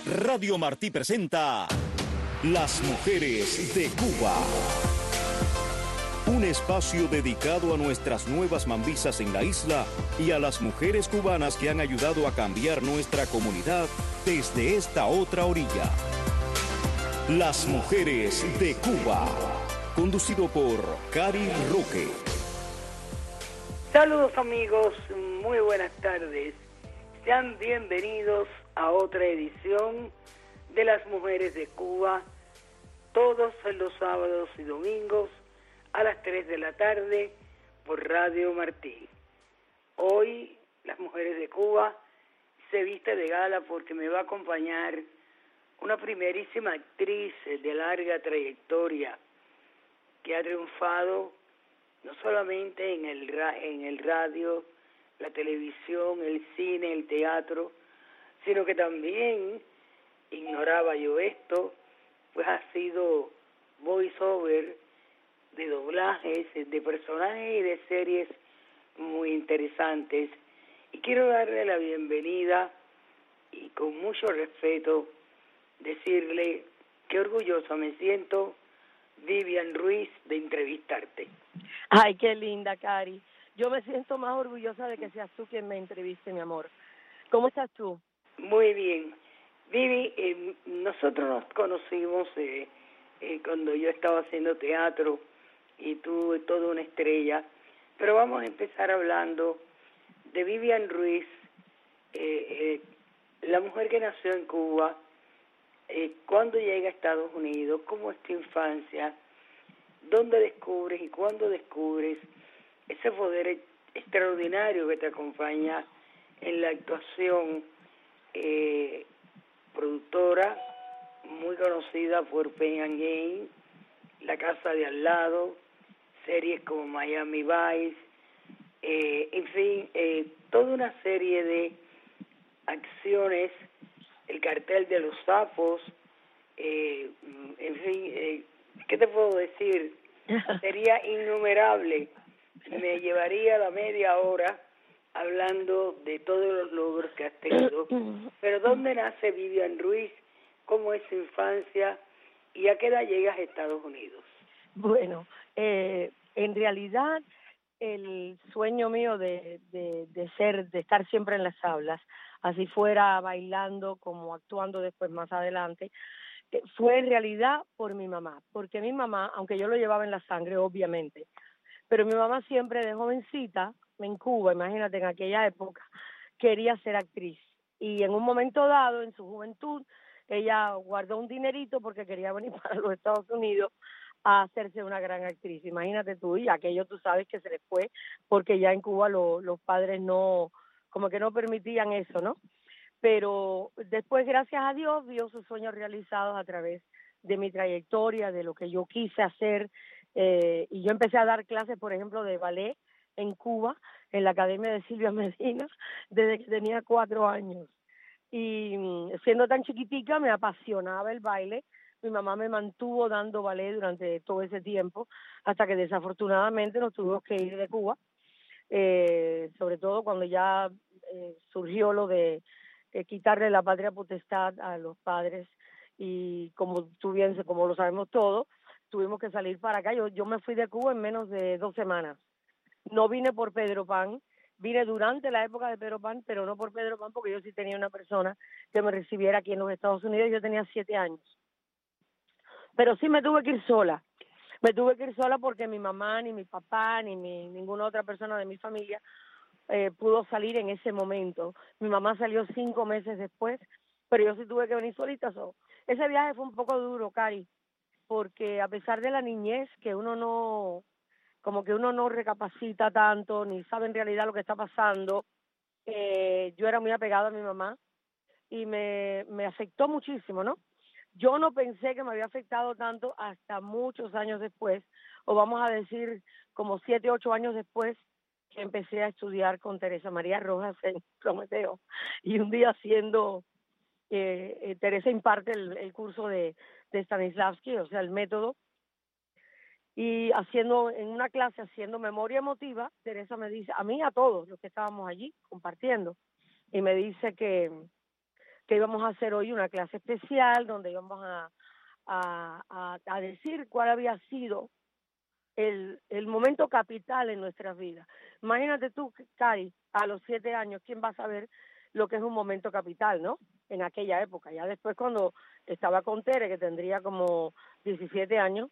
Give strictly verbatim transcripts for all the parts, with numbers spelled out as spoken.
Radio Martí presenta Las Mujeres de Cuba. Un espacio dedicado a nuestras nuevas mambisas en la isla y a las mujeres cubanas que han ayudado a cambiar nuestra comunidad desde esta otra orilla. Las Mujeres de Cuba. Conducido por Cari Roque. Saludos amigos, muy buenas tardes. Sean bienvenidos a otra edición de Las Mujeres de Cuba, todos los sábados y domingos a las tres de la tarde por Radio Martí. Hoy Las Mujeres de Cuba se viste de gala porque me va a acompañar una primerísima actriz de larga trayectoria que ha triunfado no solamente en el, en el radio, la televisión, el cine, el teatro, sino que también, ignoraba yo esto, pues ha sido voiceover de doblajes, de personajes y de series muy interesantes. Y quiero darle la bienvenida y con mucho respeto decirle qué orgullosa me siento, Vivian Ruiz, de entrevistarte. Ay, qué linda, Cari. Yo me siento más orgullosa de que seas tú quien me entreviste, mi amor. ¿Cómo estás tú? Muy bien. Vivi, eh, nosotros nos conocimos eh, eh, cuando yo estaba haciendo teatro y tú toda una estrella, pero vamos a empezar hablando de Vivian Ruiz, eh, eh, la mujer que nació en Cuba, eh, cuándo llega a Estados Unidos, cómo es tu infancia, dónde descubres y cuándo descubres ese poder extraordinario que te acompaña en la actuación, eh, productora muy conocida por Pain and Gain, La Casa de Al Lado, series como Miami Vice, eh, en fin, eh, toda una serie de acciones, El Cartel de los Sapos, eh, en fin, eh, ¿qué te puedo decir? Sería innumerable. Me llevaría la media hora hablando de todos los logros que has tenido. Pero ¿dónde nace Vivian Ruiz? ¿Cómo es su infancia? ¿Y a qué edad llegas a Estados Unidos? Bueno, eh, en realidad el sueño mío de, de, de ser, de estar siempre en las aulas, así fuera bailando como actuando después más adelante, eh, fue en realidad por mi mamá, porque mi mamá, aunque yo lo llevaba en la sangre, obviamente, pero mi mamá siempre de jovencita, en Cuba, imagínate, en aquella época, quería ser actriz. Y en un momento dado, en su juventud, ella guardó un dinerito porque quería venir para los Estados Unidos a hacerse una gran actriz. Imagínate tú, y aquello tú sabes que se le fue, porque ya en Cuba lo, los padres no, como que no permitían eso, ¿no? Pero después, gracias a Dios, vio sus sueños realizados a través de mi trayectoria, de lo que yo quise hacer, eh, y yo empecé a dar clases, por ejemplo, de ballet en Cuba, en la Academia de Silvia Medina, desde que tenía cuatro años. Y siendo tan chiquitica, me apasionaba el baile. Mi mamá me mantuvo dando ballet durante todo ese tiempo, hasta que desafortunadamente nos tuvimos que ir de Cuba, eh, sobre todo cuando ya eh, surgió lo de eh, quitarle la patria potestad a los padres, y como tú bien, como lo sabemos todos, tuvimos que salir para acá. Yo, yo me fui de Cuba en menos de dos semanas. No vine por Pedro Pan, vine durante la época de Pedro Pan, pero no por Pedro Pan, porque yo sí tenía una persona que me recibiera aquí en los Estados Unidos. Yo tenía siete años. Pero sí me tuve que ir sola. Me tuve que ir sola porque mi mamá, ni mi papá, ni mi, ninguna otra persona de mi familia eh, pudo salir en ese momento. Mi mamá salió cinco meses después, pero yo sí tuve que venir solita. So. Ese viaje fue un poco duro, Cari, porque a pesar de la niñez, que uno no, como que uno no recapacita tanto, ni sabe en realidad lo que está pasando, eh, yo era muy apegada a mi mamá y me, me afectó muchísimo, ¿no? Yo no pensé que me había afectado tanto hasta muchos años después, o vamos a decir como siete, ocho años después, que empecé a estudiar con Teresa María Rojas en Prometeo. Y un día haciendo, eh, eh, Teresa imparte el, el curso de, de Stanislavski, o sea, el método, y haciendo, en una clase, haciendo memoria emotiva, Teresa me dice, a mí, a todos los que estábamos allí compartiendo, y me dice que que íbamos a hacer hoy una clase especial donde íbamos a, a, a, a decir cuál había sido el, el momento capital en nuestras vidas. Imagínate tú, Cari, a los siete años, ¿quién va a saber lo que es un momento capital, no? En aquella época. Ya después cuando estaba con Tere, que tendría como diecisiete años,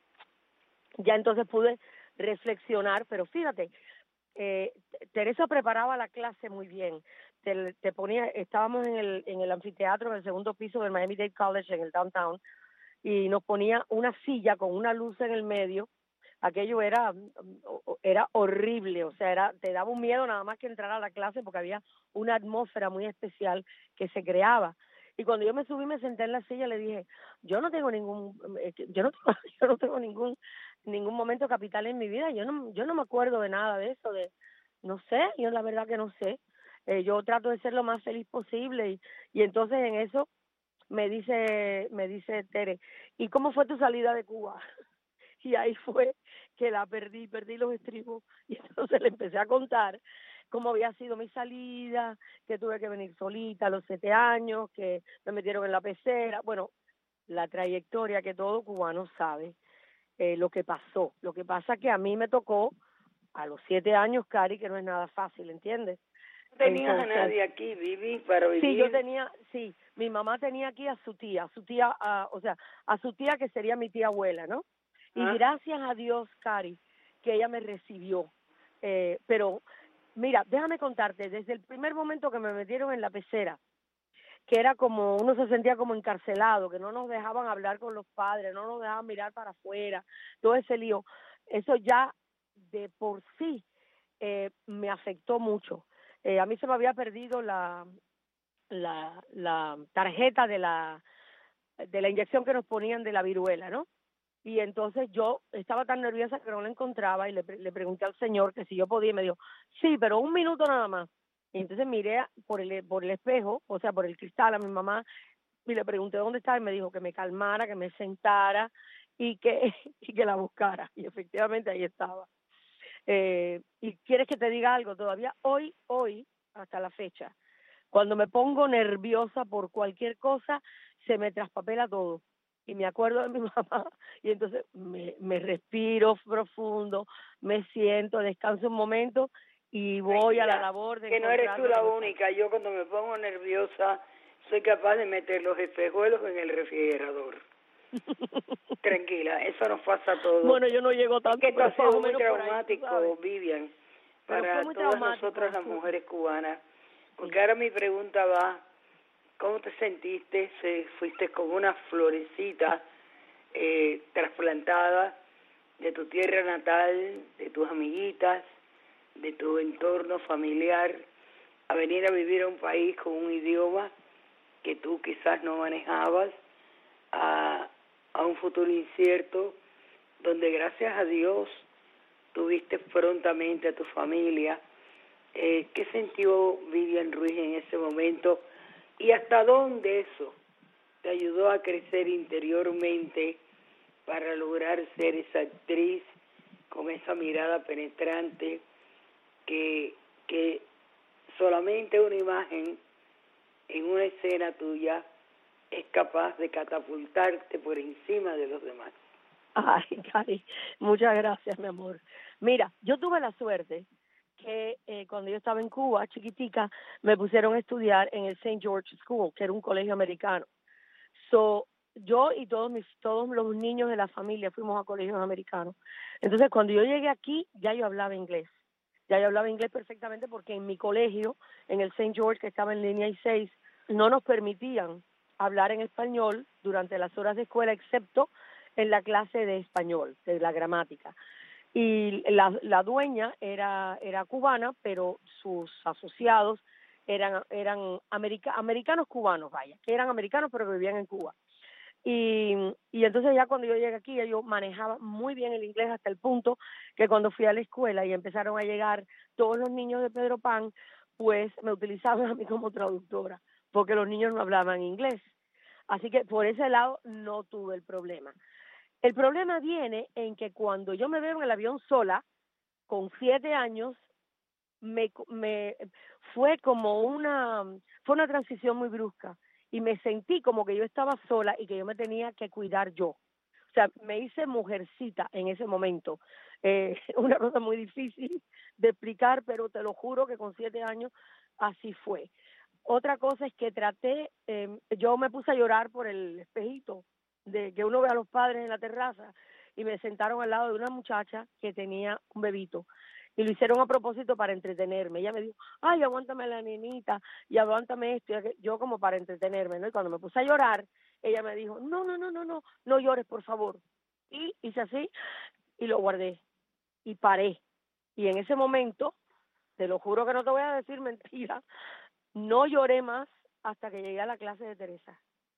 ya entonces pude reflexionar, pero fíjate, eh, Teresa preparaba la clase muy bien. Te, te ponía, estábamos en el, en el anfiteatro, en el segundo piso del Miami-Dade College, en el downtown, y nos ponía una silla con una luz en el medio. Aquello era era horrible, o sea, era te daba un miedo nada más que entrar a la clase porque había una atmósfera muy especial que se creaba. Y cuando yo me subí, me senté en la silla, le dije, yo no tengo ningún yo no tengo, yo no tengo ningún ningún momento capital en mi vida, yo no yo no me acuerdo de nada de eso, de no sé, yo la verdad que no sé. Eh, yo trato de ser lo más feliz posible y y entonces en eso me dice me dice Tere, ¿y cómo fue tu salida de Cuba? Y ahí fue que la perdí, perdí los estribos, y entonces le empecé a contar cómo había sido mi salida, que tuve que venir solita a los siete años, que me metieron en la pecera, bueno, la trayectoria que todo cubano sabe, eh, lo que pasó. Lo que pasa que a mí me tocó a los siete años, Cari, que no es nada fácil, ¿entiendes? ¿No tenías Entonces, a nadie aquí, Vivi, para vivir? Sí, yo tenía, sí, mi mamá tenía aquí a su tía, a su tía, a, o sea, a su tía que sería mi tía abuela, ¿no? Y ¿Ah? gracias a Dios, Cari, que ella me recibió. Eh, pero, mira, déjame contarte, desde el primer momento que me metieron en la pecera, que era como, uno se sentía como encarcelado, que no nos dejaban hablar con los padres, no nos dejaban mirar para afuera, todo ese lío, eso ya de por sí eh, me afectó mucho. Eh, a mí se me había perdido la, la, la tarjeta de la, de la inyección que nos ponían de la viruela, ¿no? Y entonces yo estaba tan nerviosa que no la encontraba y le, le pregunté al señor que si yo podía y me dijo, sí, pero un minuto nada más. Y entonces miré por el, por el espejo, o sea, por el cristal a mi mamá y le pregunté dónde estaba y me dijo que me calmara, que me sentara y que, y que la buscara. Y efectivamente ahí estaba. Eh, y quieres que te diga algo, todavía hoy, hoy, hasta la fecha, cuando me pongo nerviosa por cualquier cosa, se me traspapela todo. Y me acuerdo de mi mamá, y entonces me, me respiro profundo, me siento, descanso un momento y voy Tranquila, a la labor de que no eres encontrar tú lo que la me única. Yo cuando me pongo nerviosa soy capaz de meter los espejuelos en el refrigerador. Tranquila, eso nos pasa a todos. Bueno, yo no llego tanto, es que esto pero ha sido más o muy menos por ahí, tú traumático, sabes. Vivian, Pero para fue muy todas traumático. nosotras las Fue... mujeres cubanas. Porque Sí. ahora mi pregunta va, ¿cómo te sentiste? Se, fuiste como una florecita eh, trasplantada de tu tierra natal, de tus amiguitas, de tu entorno familiar, a venir a vivir a un país con un idioma que tú quizás no manejabas, a, a un futuro incierto, donde gracias a Dios tuviste prontamente a tu familia. Eh, ¿Qué sintió Vivian Ruiz en ese momento y hasta dónde eso te ayudó a crecer interiormente para lograr ser esa actriz con esa mirada penetrante que, que solamente una imagen en una escena tuya es capaz de catapultarte por encima de los demás? Ay, Cari, muchas gracias, mi amor. Mira, yo tuve la suerte que eh, cuando yo estaba en Cuba, chiquitica, me pusieron a estudiar en el Saint George School, que era un colegio americano. So, yo y todos mis todos los niños de la familia fuimos a colegios americanos. Entonces, cuando yo llegué aquí, ya yo hablaba inglés. Ya yo hablaba inglés perfectamente porque en mi colegio, en el Saint George, que estaba en línea I seis, no nos permitían hablar en español durante las horas de escuela, excepto en la clase de español, de la gramática. Y la, la dueña era era cubana, pero sus asociados eran eran america, americanos cubanos, vaya, que eran americanos pero que vivían en Cuba. Y, y entonces ya cuando yo llegué aquí, yo manejaba muy bien el inglés hasta el punto que cuando fui a la escuela y empezaron a llegar todos los niños de Pedro Pan, pues me utilizaban a mí como traductora, porque los niños no hablaban inglés. Así que por ese lado no tuve el problema. El problema viene en que cuando yo me veo en el avión sola, con siete años, me, me fue como una, fue una transición muy brusca. y me sentí como que yo estaba sola y que yo me tenía que cuidar yo. O sea, me hice mujercita en ese momento. Eh, una cosa muy difícil de explicar, pero te lo juro que con siete años así fue. Otra cosa es que traté, eh, yo me puse a llorar por el espejito de que uno ve a los padres en la terraza y me sentaron al lado de una muchacha que tenía un bebito y lo hicieron a propósito para entretenerme. Ella me dijo, ay, aguántame la nenita y aguántame esto, y yo como para entretenerme, ¿no? Y cuando me puse a llorar, ella me dijo, no, no, no, no, no, no llores, por favor. Y hice así y lo guardé y paré. Y en ese momento, te lo juro que no te voy a decir mentira, no lloré más hasta que llegué a la clase de Teresa.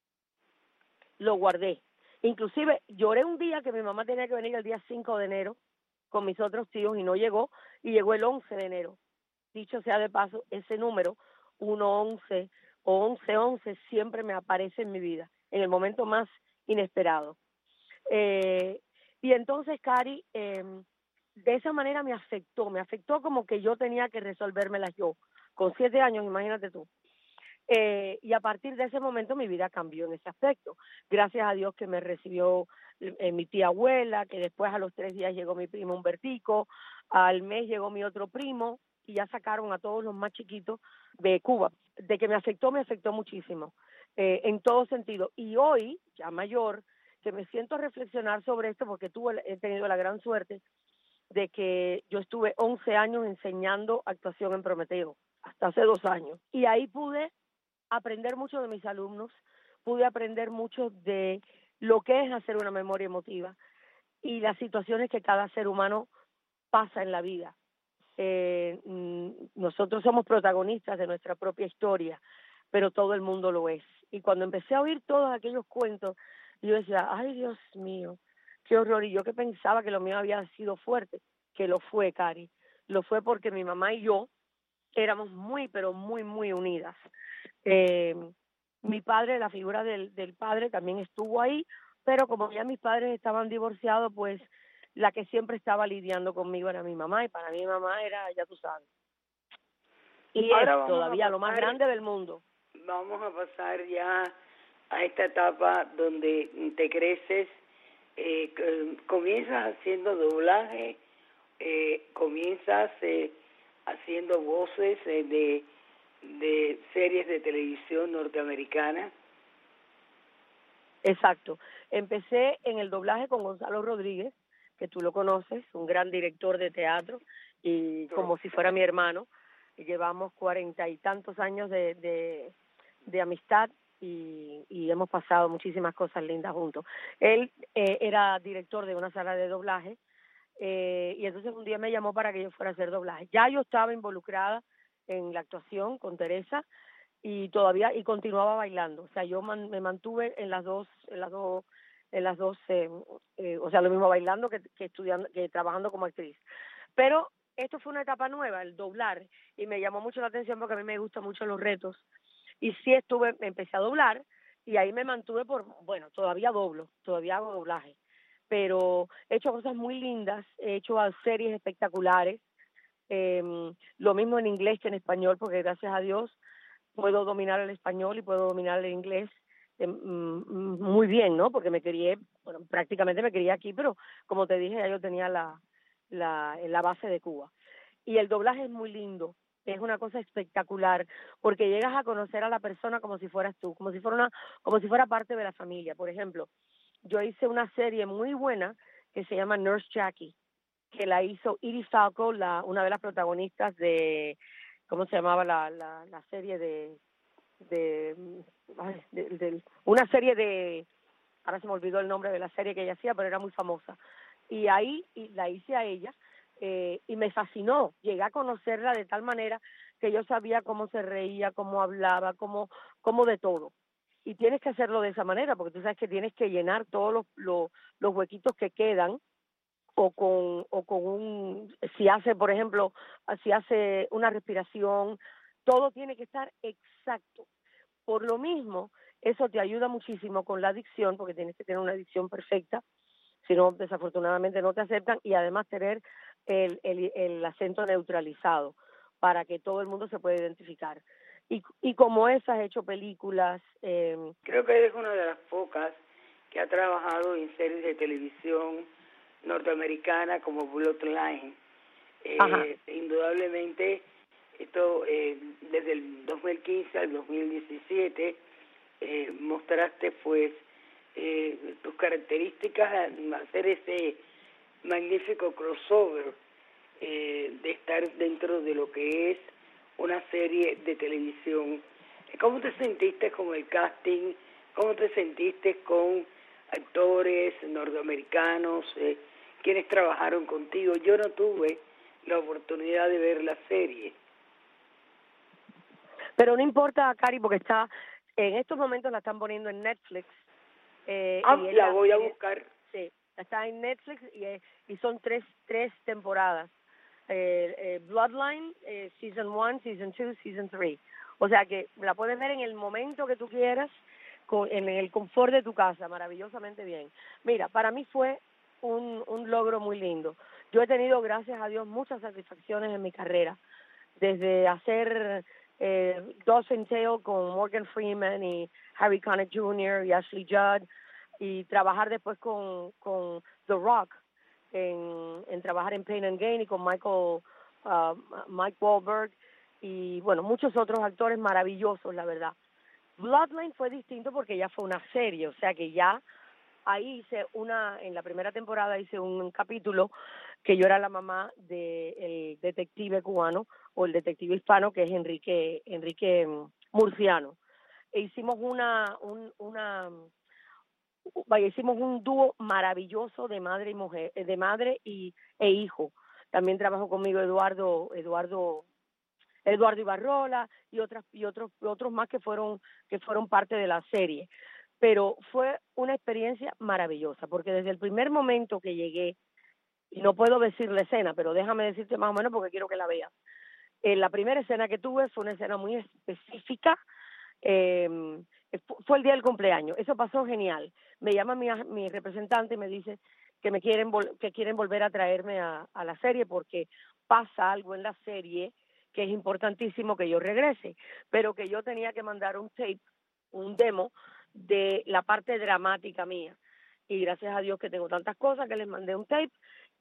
Lo guardé. Inclusive lloré un día que mi mamá tenía que venir el día cinco de enero con mis otros tíos y no llegó, y llegó el once de enero. Dicho sea de paso, ese número, uno once o once once, siempre me aparece en mi vida, en el momento más inesperado. Eh, y entonces, Cari, eh, de esa manera me afectó, me afectó como que yo tenía que resolvérmelas yo. Con siete años, imagínate tú. Eh, y a partir de ese momento mi vida cambió en ese aspecto. Gracias a Dios que me recibió eh, mi tía abuela, que después a los tres días llegó mi primo Humbertico, al mes llegó mi otro primo, y ya sacaron a todos los más chiquitos de Cuba. De que me afectó, me afectó muchísimo, eh, en todo sentido. Y hoy, ya mayor, que me siento a reflexionar sobre esto, porque tuve, he tenido la gran suerte de que yo estuve once años enseñando actuación en Prometeo, hasta hace dos años. Y ahí pude aprender mucho de mis alumnos, pude aprender mucho de lo que es hacer una memoria emotiva y las situaciones que cada ser humano pasa en la vida. Eh, nosotros somos protagonistas de nuestra propia historia, pero todo el mundo lo es. Y cuando empecé a oír todos aquellos cuentos, yo decía, ay Dios mío, qué horror. Y yo que pensaba que lo mío había sido fuerte, que lo fue, Cari. Lo fue porque mi mamá y yo éramos muy, pero muy, muy unidas. Eh, mi padre, la figura del, del padre también estuvo ahí, pero como ya mis padres estaban divorciados, pues la que siempre estaba lidiando conmigo era mi mamá, y para mí mi mamá era, ya tú sabes, y Ahora es todavía pasar, lo más grande del mundo. Vamos a pasar ya a esta etapa donde te creces, eh, comienzas haciendo doblaje, eh, comienzas eh, haciendo voces eh, de, de series de televisión norteamericana. Exacto. Empecé en el doblaje con Gonzalo Rodríguez, que tú lo conoces, un gran director de teatro, y como si fuera mi hermano. Llevamos cuarenta y tantos años de, de, de amistad y, y hemos pasado muchísimas cosas lindas juntos. Él eh, era director de una sala de doblaje, eh, y entonces un día me llamó para que yo fuera a hacer doblaje. Ya yo estaba involucrada en la actuación con Teresa y todavía y continuaba bailando. O sea, yo man, me mantuve en las dos, en las dos, en las dos, eh, eh, o sea, lo mismo bailando que, que estudiando, que trabajando como actriz. Pero esto fue una etapa nueva, el doblar, y me llamó mucho la atención porque a mí me gustan mucho los retos. Y sí estuve, empecé a doblar y ahí me mantuve por, bueno, todavía doblo, todavía hago doblaje, pero he hecho cosas muy lindas, he hecho series espectaculares, eh, lo mismo en inglés que en español, porque gracias a Dios puedo dominar el español y puedo dominar el inglés eh, muy bien, ¿no? Porque me crié, bueno, prácticamente me crié aquí, pero como te dije, ya yo tenía la, la, la base de Cuba. Y el doblaje es muy lindo, es una cosa espectacular, porque llegas a conocer a la persona como si fueras tú, como si fuera una, como si fuera parte de la familia. Por ejemplo, yo hice una serie muy buena que se llama Nurse Jackie, que la hizo Edie Falco, la, una de las protagonistas de, ¿cómo se llamaba la, la, la serie de, de, ay, de, de, una serie de, ahora se me olvidó el nombre de la serie que ella hacía, pero era muy famosa. Y ahí y la hice a ella, eh, y me fascinó. Llegué a conocerla de tal manera que yo sabía cómo se reía, cómo hablaba, cómo, cómo de todo. Y tienes que hacerlo de esa manera, porque tú sabes que tienes que llenar todos los, los, los huequitos que quedan, o con o con un, si hace, por ejemplo, si hace una respiración, todo tiene que estar exacto. Por lo mismo, eso te ayuda muchísimo con la dicción, porque tienes que tener una dicción perfecta, si no, desafortunadamente no te aceptan, y además tener el, el, el acento neutralizado para que todo el mundo se pueda identificar. y, y como esa has hecho películas. Eh, Creo que eres una de las pocas que ha trabajado en series de televisión norteamericana como Bloodline. Eh, indudablemente, esto eh, desde el dos mil quince al dos mil diecisiete eh, mostraste pues eh, tus características al hacer ese magnífico crossover eh, de estar dentro de lo que es una serie de televisión. ¿Cómo te sentiste con el casting? ¿Cómo te sentiste con actores norteamericanos, eh, quienes trabajaron contigo? Yo no tuve la oportunidad de ver la serie. Pero no importa, Cari, porque está, en estos momentos la están poniendo en Netflix. Eh, ah, y la la, voy a buscar. Sí, está en Netflix y, y son tres tres temporadas. Eh, eh, Bloodline, eh, Season one, Season two, Season three. O sea que la puedes ver en el momento que tú quieras, con, en el confort de tu casa, maravillosamente bien. Mira, para mí fue un, un logro muy lindo. Yo he tenido, gracias a Dios, muchas satisfacciones en mi carrera, desde hacer eh, Dawson's Tale con Morgan Freeman y Harry Connick junior y Ashley Judd, y trabajar después con, con The Rock, en, en trabajar en Pain and Gain y con Michael uh, Mike Wahlberg y bueno, muchos otros actores maravillosos, la verdad. Bloodline fue distinto porque ya fue una serie, o sea que ya ahí hice una, en la primera temporada hice un, un capítulo que yo era la mamá del detective cubano o el detective hispano que es Enrique Enrique Murciano. E hicimos una un, una vaya, hicimos un dúo maravilloso de madre y mujer, de madre y e hijo. También trabajó conmigo Eduardo Eduardo Eduardo Ibarrola y otras y otros otros más que fueron que fueron parte de la serie. Pero fue una experiencia maravillosa, porque desde el primer momento que llegué, y no puedo decir la escena, pero déjame decirte más o menos porque quiero que la veas. Eh, la primera escena que tuve fue una escena muy específica, eh, fue el día del cumpleaños, eso pasó genial. Me llama mi, mi representante y me dice que me quieren que quieren volver a traerme a, a la serie porque pasa algo en la serie que es importantísimo que yo regrese, pero que yo tenía que mandar un tape, un demo de la parte dramática mía. Y gracias a Dios que tengo tantas cosas que les mandé un tape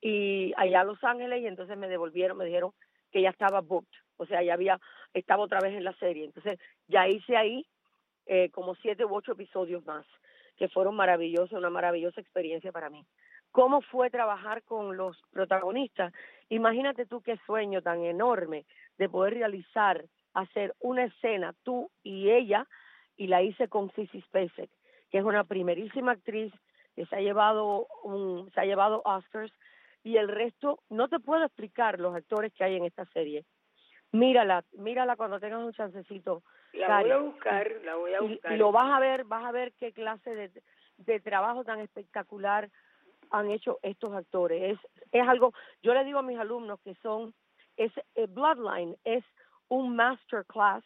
y allá a Los Ángeles y entonces me devolvieron, me dijeron que ya estaba booked, o sea, ya había, estaba otra vez en la serie. Entonces ya hice ahí eh, como siete u ocho episodios más, que fueron maravillosos, una maravillosa experiencia para mí. ¿Cómo fue trabajar con los protagonistas? Imagínate tú qué sueño tan enorme de poder realizar, hacer una escena tú y ella, y la hice con Sissy Spacek, que es una primerísima actriz que se ha llevado un, se ha llevado Oscars, y el resto no te puedo explicar los actores que hay en esta serie. Mírala, mírala cuando tengas un chancecito. La Cari. voy a buscar, la voy a buscar. Y, y lo vas a ver, vas a ver qué clase de, de trabajo tan espectacular han hecho estos actores. Es es algo, yo le digo a mis alumnos que son, es eh, Bloodline es un masterclass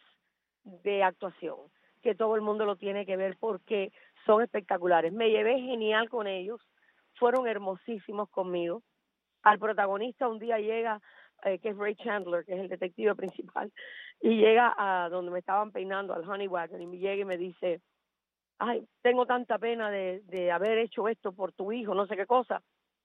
de actuación, que todo el mundo lo tiene que ver porque son espectaculares. Me llevé genial con ellos, fueron hermosísimos conmigo. Al protagonista un día llega, eh, que es Ray Chandler, que es el detective principal, y llega a donde me estaban peinando, al Honey Wagon, y me llega y me dice, ay, tengo tanta pena de, de haber hecho esto por tu hijo, no sé qué cosa.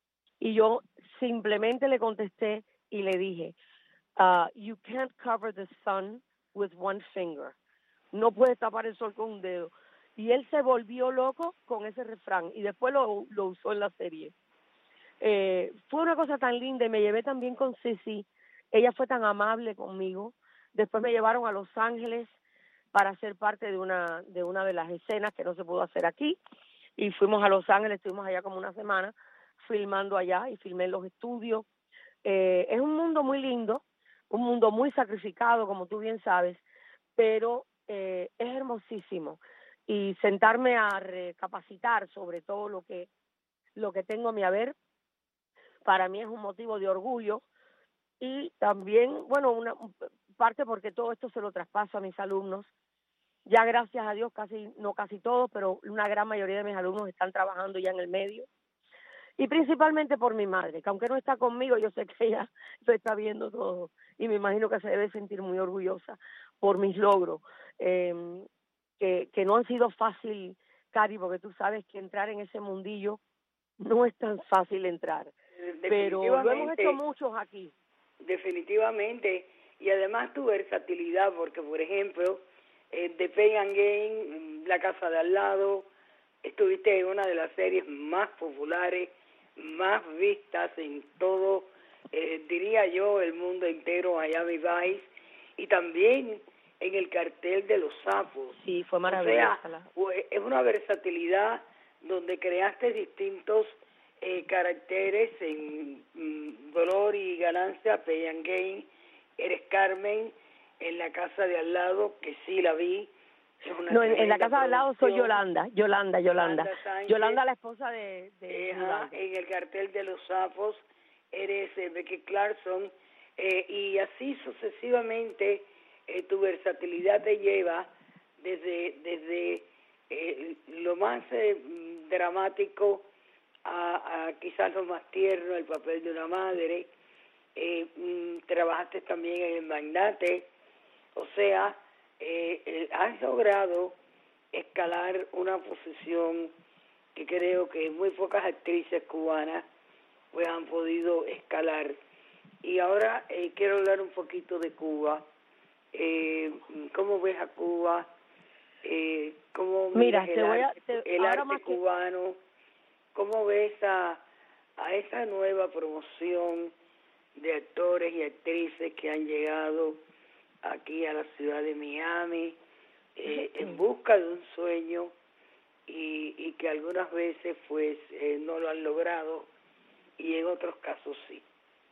Y yo simplemente le contesté y le dije, uh, you can't cover the sun with one finger. No puedes tapar el sol con un dedo. Y él se volvió loco con ese refrán y después lo, lo usó en la serie. Eh, fue una cosa tan linda y me llevé también con Sissy. Ella fue tan amable conmigo. Después me llevaron a Los Ángeles para ser parte de una de una de las escenas que no se pudo hacer aquí, y fuimos a Los Ángeles, estuvimos allá como una semana filmando allá y filmé en los estudios. Eh, es un mundo muy lindo, un mundo muy sacrificado, como tú bien sabes, pero eh, es hermosísimo, y sentarme a recapacitar sobre todo lo que lo que tengo a mi haber, para mí es un motivo de orgullo, y también, bueno, una parte porque todo esto se lo traspaso a mis alumnos. Ya gracias a Dios, casi no casi todos, pero una gran mayoría de mis alumnos están trabajando ya en el medio. y principalmente por mi madre, que aunque no está conmigo, yo sé que ella lo está viendo todo y me imagino que se debe sentir muy orgullosa por mis logros, eh, que, que no han sido fácil, Cari, porque tú sabes que entrar en ese mundillo no es tan fácil entrar, pero lo hemos hecho muchos aquí. Definitivamente, y además tu versatilidad, porque por ejemplo, eh, The Pain and Gain, La Casa de Al Lado, estuviste en una de las series más populares, más vistas en todo, eh, diría yo, el mundo entero, Miami Vice, y también en el cartel de Los Sapos. Sí, fue maravilloso. O sea, es una versatilidad donde creaste distintos eh, caracteres en mm, Dolor y Ganancia, Pain and Gain, eres Carmen, en La Casa de Al Lado, que sí la vi. No, en, en La Casa de Al Lado soy Yolanda, Yolanda, Yolanda. Yolanda, Sánchez, Yolanda la esposa de... de eh, ajá, en el cartel de Los Sapos eres eh, Becky Clarkson, eh, y así sucesivamente eh, tu versatilidad te lleva desde, desde eh, lo más eh, dramático a, a quizás lo más tierno, el papel de una madre. Eh, mm, trabajaste también en El Magnate, o sea, eh, eh, has logrado escalar una posición que creo que muy pocas actrices cubanas pues han podido escalar. Y ahora eh, quiero hablar un poquito de Cuba. Eh, ¿Cómo ves a Cuba? Eh, ¿Cómo Mira, el, te voy a, te, el ahora arte más cubano? Que... ¿Cómo ves a, a esa nueva promoción de actores y actrices que han llegado aquí a la ciudad de Miami eh, en busca de un sueño y, y que algunas veces pues eh, no lo han logrado y en otros casos sí?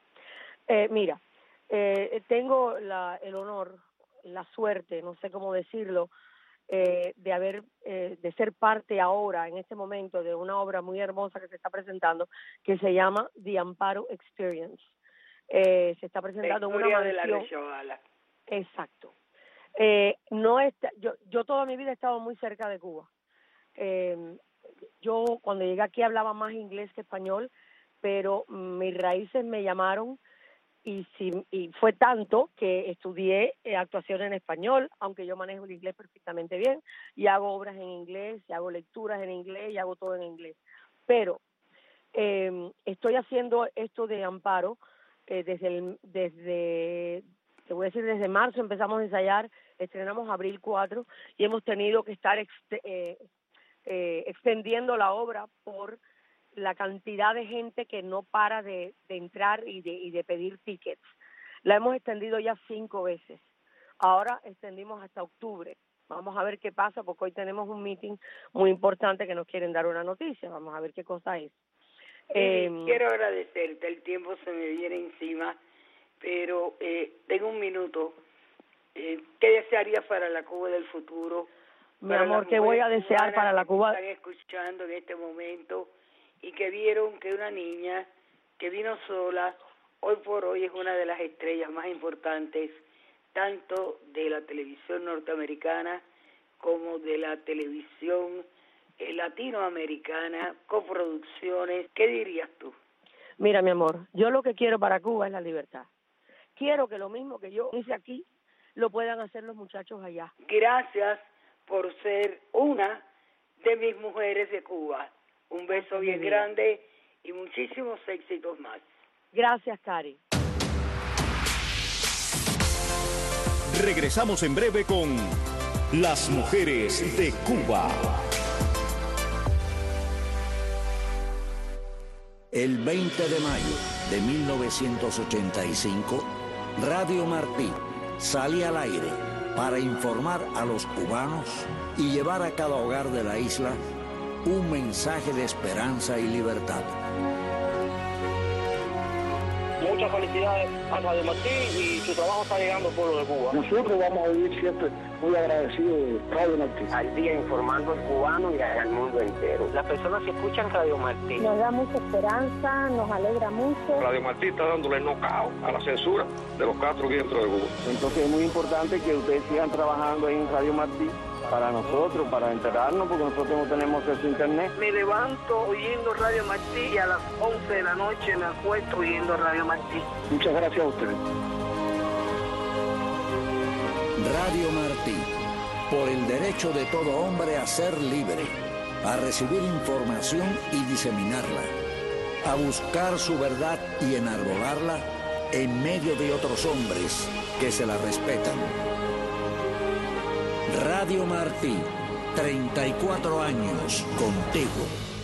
Eh, mira, eh, tengo la, el honor, la suerte, no sé cómo decirlo, eh, de haber, eh, de ser parte ahora, en este momento, de una obra muy hermosa que se está presentando, que se llama The Amparo Experience. Eh, se está presentando en una mansión. De la Rechovela. Exacto. Eh, no está, yo, yo toda mi vida he estado muy cerca de Cuba. Eh, yo cuando llegué aquí hablaba más inglés que español, pero mis raíces me llamaron y, si, y fue tanto que estudié eh, actuación en español, aunque yo manejo el inglés perfectamente bien, y hago obras en inglés, y hago lecturas en inglés, y hago todo en inglés. Pero eh, estoy haciendo esto de Amparo eh, desde, el, desde, te voy a decir, desde marzo empezamos a ensayar, estrenamos abril cuatro, y hemos tenido que estar ex, eh, eh, extendiendo la obra por la cantidad de gente que no para de, de entrar y de, y de pedir tickets. La hemos extendido ya cinco veces. Ahora extendimos hasta octubre. Vamos a ver qué pasa, porque hoy tenemos un meeting muy importante que nos quieren dar una noticia. Vamos a ver qué cosa es. Sí, eh, quiero agradecerte, el tiempo se me viene encima, pero eh, tengo un minuto. Eh, ¿Qué desearías para la Cuba del futuro? Mi amor, ¿qué voy a desear para la Cuba? Que están escuchando en este momento y que vieron que una niña que vino sola, hoy por hoy es una de las estrellas más importantes, tanto de la televisión norteamericana como de la televisión eh, latinoamericana, coproducciones. ¿Qué dirías tú? Mira, mi amor, yo lo que quiero para Cuba es la libertad. Quiero que lo mismo que yo hice aquí, lo puedan hacer los muchachos allá. Gracias por ser una de mis mujeres de Cuba. Un beso bien grande y muchísimos éxitos más. Gracias, Cari. Regresamos en breve con Las Mujeres de Cuba. El veinte de mayo de mil novecientos ochenta y cinco, Radio Martí sale al aire para informar a los cubanos y llevar a cada hogar de la isla un mensaje de esperanza y libertad. Muchas felicidades a Radio Martí y su trabajo está llegando al pueblo de Cuba. Nosotros vamos a vivir siempre muy agradecidos de Radio Martí. Al día informando al cubano y al mundo entero. Las personas que escuchan Radio Martí nos da mucha esperanza, nos alegra mucho. Radio Martí está dándole knockout a la censura de los cuatro vientos de Cuba. Entonces es muy importante que ustedes sigan trabajando ahí en Radio Martí para nosotros, para enterarnos, porque nosotros no tenemos ese internet. Me levanto oyendo Radio Martí y a las once de la noche me acuesto oyendo Radio Martí. Muchas gracias a ustedes. Radio Martí, por el derecho de todo hombre a ser libre, a recibir información y diseminarla, a buscar su verdad y enarbolarla en medio de otros hombres que se la respetan. Radio Martí, treinta y cuatro años contigo.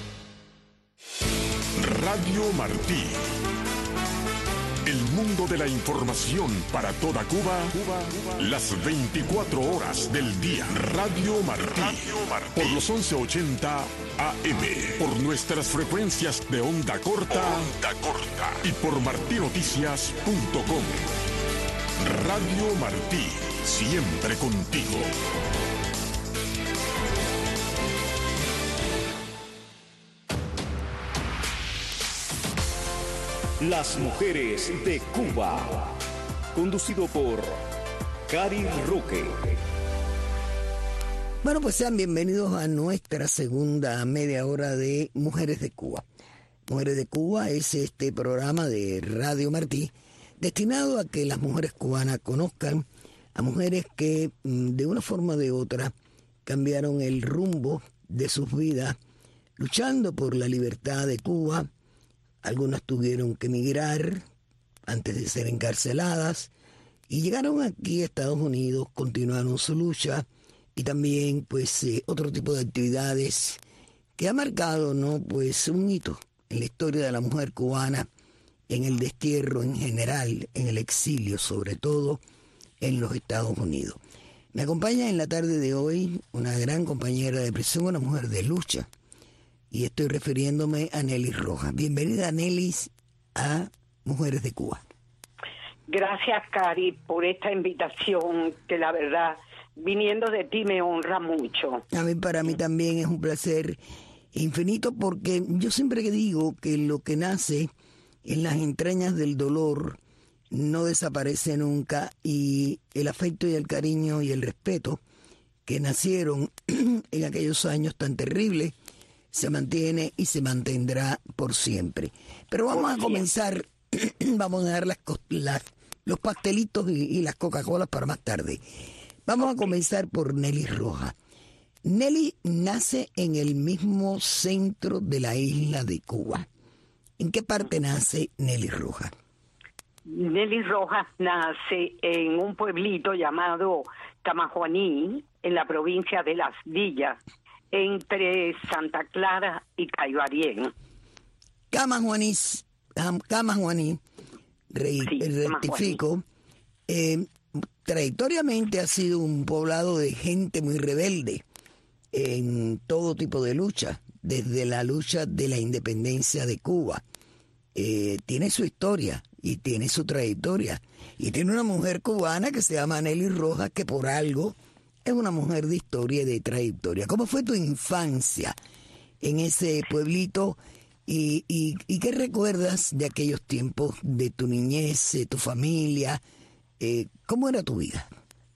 Radio Martí. El mundo de la información para toda Cuba, las veinticuatro horas del día. Radio Martí, por los once ochenta A M, por nuestras frecuencias de onda corta, onda corta y por martinoticias punto com. Radio Martí, siempre contigo. Las mujeres de Cuba, conducido por Cari Roque. Bueno, pues sean bienvenidos a nuestra segunda media hora de Mujeres de Cuba. Mujeres de Cuba es este programa de Radio Martí destinado a que las mujeres cubanas conozcan a mujeres que de una forma o de otra cambiaron el rumbo de sus vidas luchando por la libertad de Cuba. Algunas tuvieron que emigrar antes de ser encarceladas y llegaron aquí a Estados Unidos, continuaron su lucha y también pues eh, otro tipo de actividades que ha marcado, ¿no?, pues un hito en la historia de la mujer cubana, en el destierro en general, en el exilio, sobre todo en los Estados Unidos. Me acompaña en la tarde de hoy una gran compañera de prisión, una mujer de lucha. Y estoy refiriéndome a Nelly Rojas. Bienvenida, Nelly, a Mujeres de Cuba. Gracias, Cari, por esta invitación, que la verdad, viniendo de ti, me honra mucho. A mí, para mí también es un placer infinito, porque yo siempre digo que lo que nace en las entrañas del dolor no desaparece nunca, y el afecto y el cariño y el respeto que nacieron en aquellos años tan terribles se mantiene y se mantendrá por siempre. Pero vamos a comenzar, vamos a dejar las, las, los pastelitos y, y las Coca-Colas para más tarde. Vamos a comenzar por Nelly Rojas. Nelly nace en el mismo centro de la isla de Cuba. ¿En qué parte nace Nelly Rojas? Nelly Rojas nace en un pueblito llamado Camajuaní, en la provincia de Las Villas, entre Santa Clara y Caibarien. Camajuaní, Camajuaní, re, sí, rectifico, eh, trayectoriamente ha sido un poblado de gente muy rebelde en todo tipo de lucha, desde la lucha de la independencia de Cuba. Eh, tiene su historia y tiene su trayectoria. Y tiene una mujer cubana que se llama Nelly Rojas, que por algo es una mujer de historia y de trayectoria. ¿Cómo fue tu infancia en ese pueblito? ¿Y, y, y qué recuerdas de aquellos tiempos, de tu niñez, de tu familia? Eh, ¿Cómo era tu vida?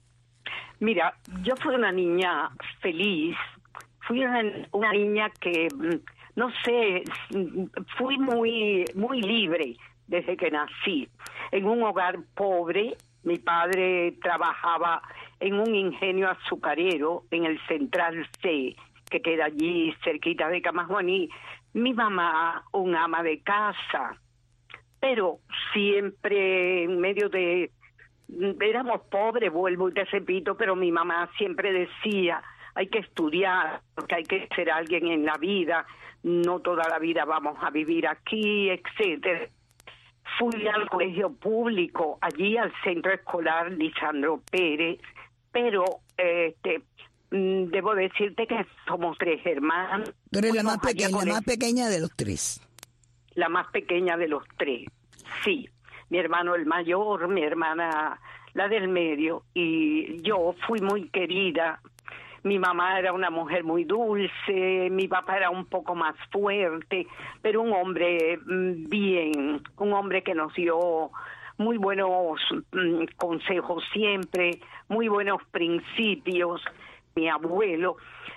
Mira, yo fui una niña feliz. Fui una, una niña que, no sé, fui muy, muy libre desde que nací. En un hogar pobre, mi padre trabajaba en un ingenio azucarero en el Central C, que queda allí cerquita de Camajuaní. Mi mamá, un ama de casa, pero siempre en medio de... Éramos pobres, vuelvo y te repito, pero mi mamá siempre decía, hay que estudiar, porque hay que ser alguien en la vida, no toda la vida vamos a vivir aquí, etcétera. Fui al colegio público, allí al centro escolar Lisandro Pérez, pero este debo decirte que somos tres hermanos. Tú eres la más pequeña, la más pequeña de los tres. La más pequeña de los tres, sí. Mi hermano el mayor, mi hermana la del medio, y yo fui muy querida. Mi mamá era una mujer muy dulce, mi papá era un poco más fuerte, pero un hombre bien, un hombre que nos dio muy buenos mm, consejos siempre, muy buenos principios. mi abuelo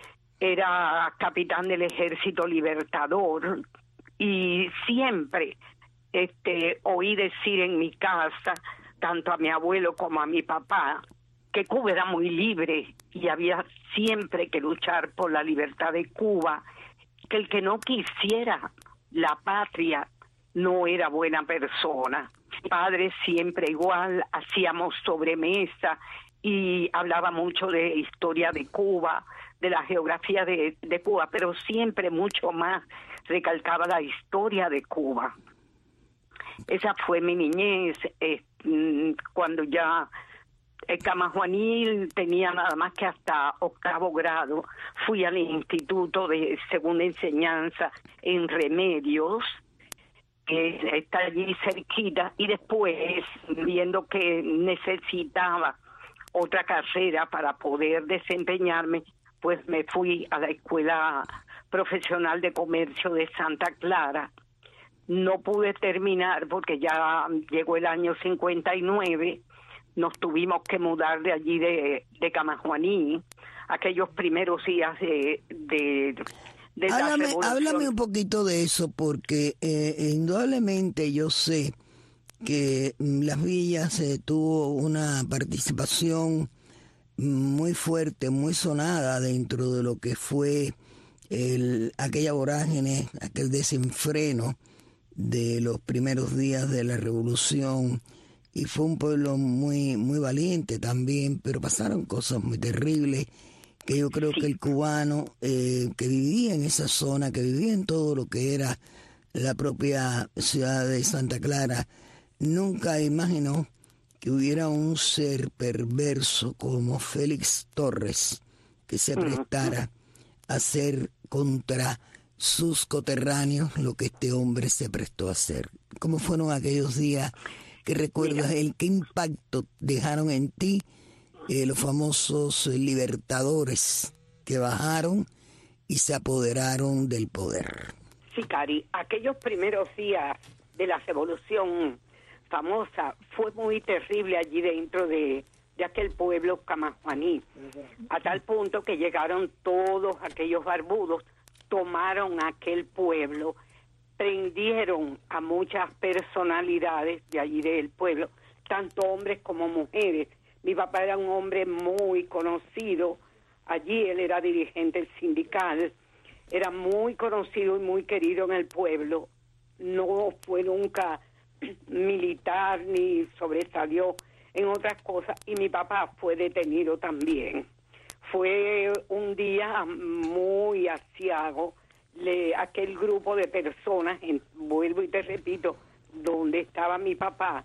era capitán del Ejército Libertador y siempre este, oí decir en mi casa, tanto a mi abuelo como a mi papá, que Cuba era muy libre y había siempre que luchar por la libertad de Cuba, que el que no quisiera la patria no era buena persona. Mi padre siempre igual, hacíamos sobremesa y hablaba mucho de historia de Cuba, de la geografía de, de Cuba, pero siempre mucho más recalcaba la historia de Cuba. Esa fue mi niñez, eh, cuando ya el Camajuanil tenía nada más que hasta octavo grado. Fui al Instituto de Segunda Enseñanza en Remedios, que está allí cerquita, y después, viendo que necesitaba otra carrera para poder desempeñarme, pues me fui a la Escuela Profesional de Comercio de Santa Clara. No pude terminar porque ya llegó el año cincuenta y nueve, nos tuvimos que mudar de allí de, de Camajuaní, aquellos primeros días de, de, de háblame, la revolución. Háblame un poquito de eso, porque eh, indudablemente yo sé que Las Villas eh, tuvo una participación muy fuerte, muy sonada dentro de lo que fue el, aquella vorágine, aquel desenfreno de los primeros días de la revolución, y fue un pueblo muy muy valiente también, pero pasaron cosas muy terribles que yo creo sí. que el cubano eh, que vivía en esa zona, que vivía en todo lo que era la propia ciudad de Santa Clara, nunca imaginó que hubiera un ser perverso como Félix Torres que se prestara a hacer contra sus coterráneos lo que este hombre se prestó a hacer. ¿Cómo fueron aquellos días que recuerdas? El qué impacto dejaron en ti eh, los famosos libertadores que bajaron y se apoderaron del poder? Sí, Cari, aquellos primeros días de la revolución famosa fue muy terrible allí dentro de, de aquel pueblo Camajuaní, a tal punto que llegaron todos aquellos barbudos, tomaron aquel pueblo, prendieron a muchas personalidades de allí del pueblo, tanto hombres como mujeres. Mi papá era un hombre muy conocido, allí él era dirigente sindical, era muy conocido y muy querido en el pueblo, no fue nunca militar ni sobresalió en otras cosas, y mi papá fue detenido también. Fue un día muy aciago. Le, aquel grupo de personas, en, vuelvo y te repito, donde estaba mi papá,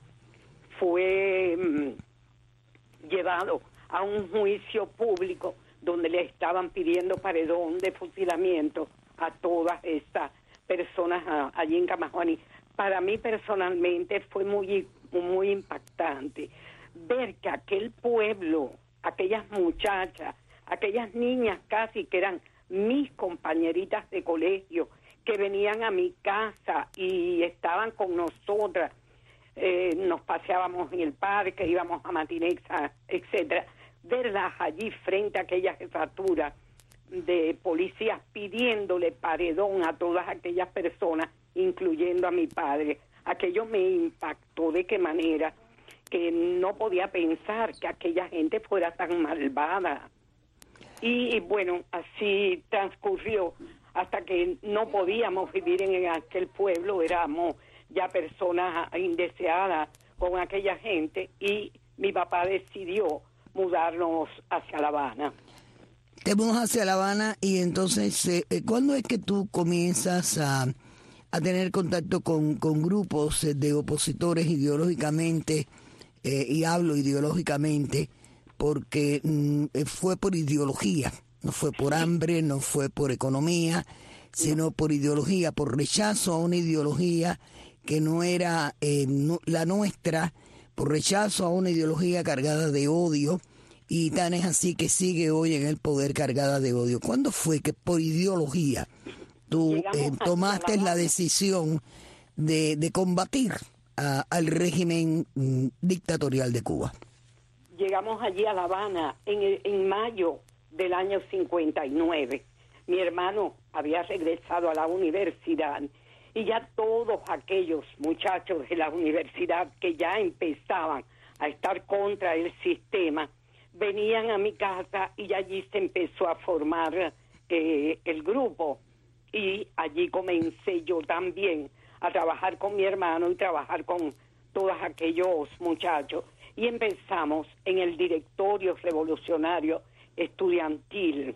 fue mmm, llevado a un juicio público donde le estaban pidiendo paredón de fusilamiento a todas estas personas a, allí en Camajuaní. Para mí personalmente fue muy, muy impactante ver que aquel pueblo, aquellas muchachas, aquellas niñas casi que eran mis compañeritas de colegio, que venían a mi casa y estaban con nosotras, eh, nos paseábamos en el parque, íbamos a Matinexa, etcétera, verlas allí frente a aquella jefatura de policías pidiéndole paredón a todas aquellas personas, incluyendo a mi padre. Aquello me impactó de qué manera, que no podía pensar que aquella gente fuera tan malvada. Y, y bueno, así transcurrió hasta que no podíamos vivir en aquel pueblo, éramos ya personas indeseadas con aquella gente, y mi papá decidió mudarnos hacia La Habana. Te mudas hacia La Habana, y entonces, eh, ¿cuándo es que tú comienzas a, a tener contacto con, con grupos de opositores ideológicamente, eh, y hablo ideológicamente, porque mm, fue por ideología, no fue por hambre, no fue por economía, sino por ideología, por rechazo a una ideología que no era eh, no, la nuestra, por rechazo a una ideología cargada de odio, y tan es así que sigue hoy en el poder cargada de odio? ¿Cuándo fue que por ideología tú eh, tomaste la decisión de, de combatir a, al régimen mm, dictatorial de Cuba? Llegamos allí a La Habana en, el, en mayo del año cincuenta y nueve. Mi hermano había regresado a la universidad y ya todos aquellos muchachos de la universidad que ya empezaban a estar contra el sistema venían a mi casa y allí se empezó a formar eh, el grupo, y allí comencé yo también a trabajar con mi hermano y trabajar con todos aquellos muchachos, y empezamos en el Directorio Revolucionario Estudiantil.